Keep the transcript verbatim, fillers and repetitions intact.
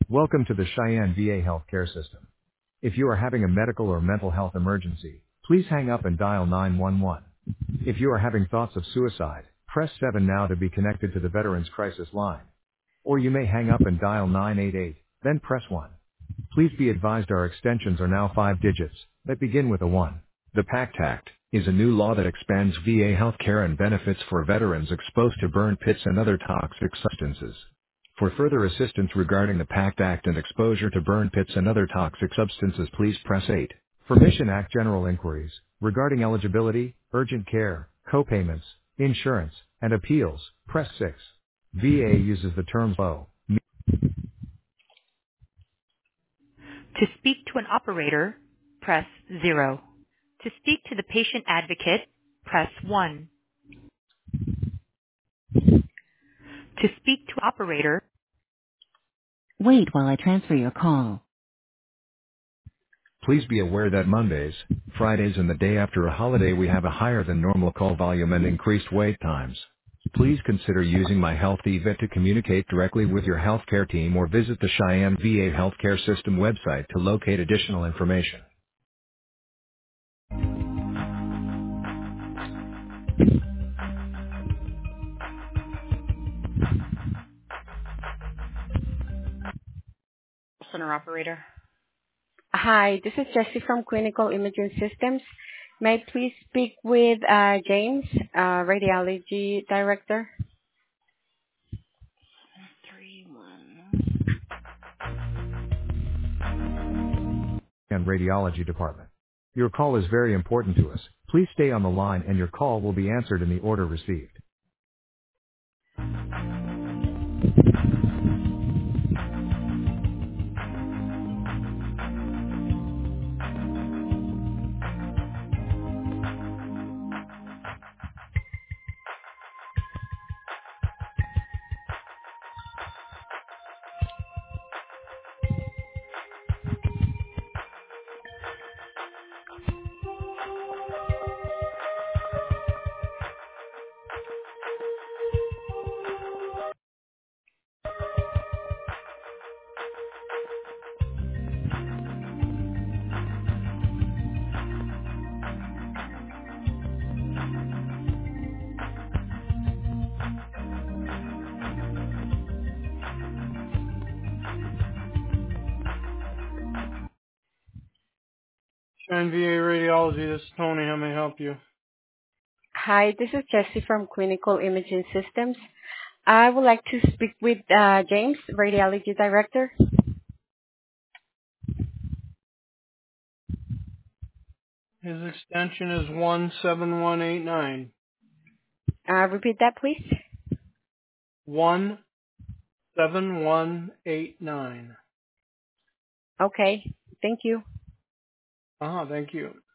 Welcome to the Cheyenne V A Healthcare System. If you are having a medical or mental health emergency, please hang up and dial nine one one. If you are having thoughts of suicide, press seven now to be connected to the Veterans Crisis Line. Or you may hang up and dial nine eight eight, then press one. Please be advised our extensions are now five digits that begin with a one. The PACT Act is a new law that expands V A healthcare and benefits for veterans exposed to burn pits and other toxic substances. For further assistance regarding the PACT Act and exposure to burn pits and other toxic substances, please press eight. For Mission Act general inquiries regarding eligibility, urgent care, co-payments, insurance, and appeals, press six. V A uses the terms low. To speak to an operator, press zero. To speak to the patient advocate, press one. To speak to operator, wait while I transfer your call. Please be aware that Mondays, Fridays, and the day after a holiday we have a higher than normal call volume and increased wait times. Please consider using My Health eVet to communicate directly with your healthcare team or visit the Cheyenne V A Healthcare System website to locate additional information. Center operator. Hi, this is Jessie from Clinical Imaging Systems. May I please speak with uh, James, uh, Radiology Director? Three, one. And Radiology Department. Your call is very important to us. Please stay on the line and your call will be answered in the order received. N V A Radiology, this is Tony. How may I help you? Hi, this is Jessie from Clinical Imaging Systems. I would like to speak with uh, James, Radiology Director. His extension is one seven one eight nine. Uh, repeat that, please. one seven one eight nine. Okay, thank you. Uh-huh, thank you.